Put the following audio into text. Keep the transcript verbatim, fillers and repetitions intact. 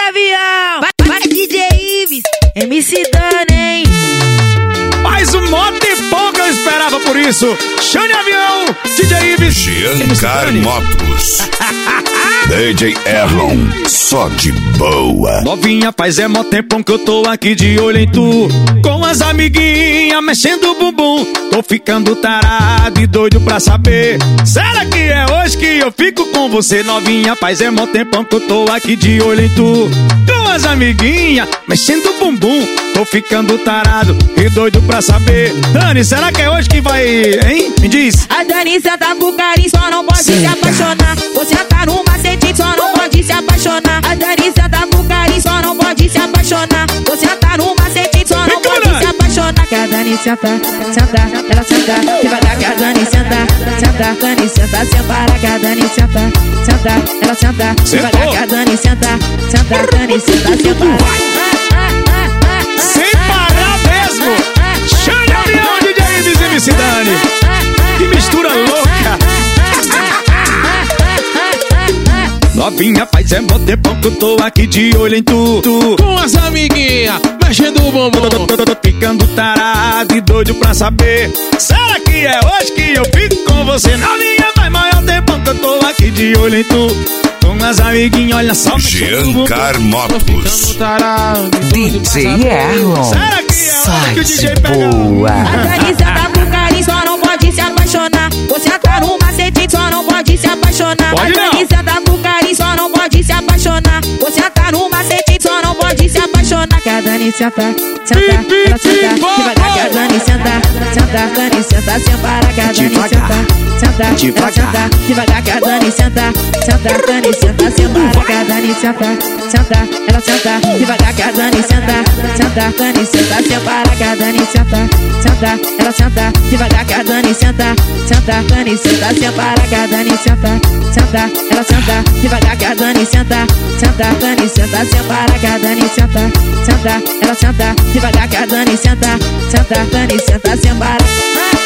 Avião, vai, vai D J Ives, M C Dani, hein? Mais um moto e pouco eu esperava por isso. Xande Avião, D J Ives, Giancar Motos. D J Erlon, só de boa. Novinha, faz é mó tempão que eu tô aqui de olho em tu, com as amiguinhas mexendo o bumbum. Tô ficando tarado e doido pra saber, será que é hoje que eu fico com você? Novinha, faz é mó tempão que eu tô aqui de olho em tu, com as amiguinhas mexendo o bumbum. Tô ficando tarado e doido pra saber, Dani, será que é hoje que vai, hein? Me diz. A Dani senta com carinho, só não pode se apaixonar. Você tá no macete, só não pode se apaixonar. A Dani senta com carinho, só não pode se apaixonar. Você tá no macete, só não pode se apaixonar. Que a Dani senta, senta, ela senta devagar. Que a Dani senta, senta, Dani senta sem parar. Que a Dani senta, senta, ela senta devagar. Que a Dani senta, senta, Dani senta sem parar. Sem parar mesmo. Xande Avião, D J Ives e M C Dani. Que mistura louca. Novinha, faz é mó tempão que eu tô aqui de olho em tu, tu. Com as amiguinhas mexendo o bumbum. Tô ficando tarado e doido pra saber, será que é hoje que eu fico com você? Novinha, faz maior tempão que eu tô aqui de olho em tu, com as amiguinhas, olha só. Giancar Motos. D J Erlon, será que é hoje que o D J só de pega? boa. A Dani senta com carinho, só não pode se apaixonar. Você tá no macete, só não pode se apaixonar. Pode a Dani senta com carinho, só não pode se apaixonar. Você tá no macete, só não pode se apaixonar. Que a Dani senta, senta, ela senta devagar. Que a Dani senta, senta, Dani senta sem parar. Que a Dani senta, senta, ela senta devagar. Que a Dani senta, senta, Dani senta sem parar. Que a Dani senta, senta, ela senta devagar. Que a Dani senta, senta, Dani senta sem parar. Que a Dani senta, senta, ela senta devagar. Que a Dani senta, senta, Dani senta sem parar. Que a Dani senta, senta, ela senta devagar. Que a Dani senta, senta, Dani senta sem parar. Que a Dani senta, senta, ela senta devagar. Que a Dani senta, senta, Dani senta sem parar.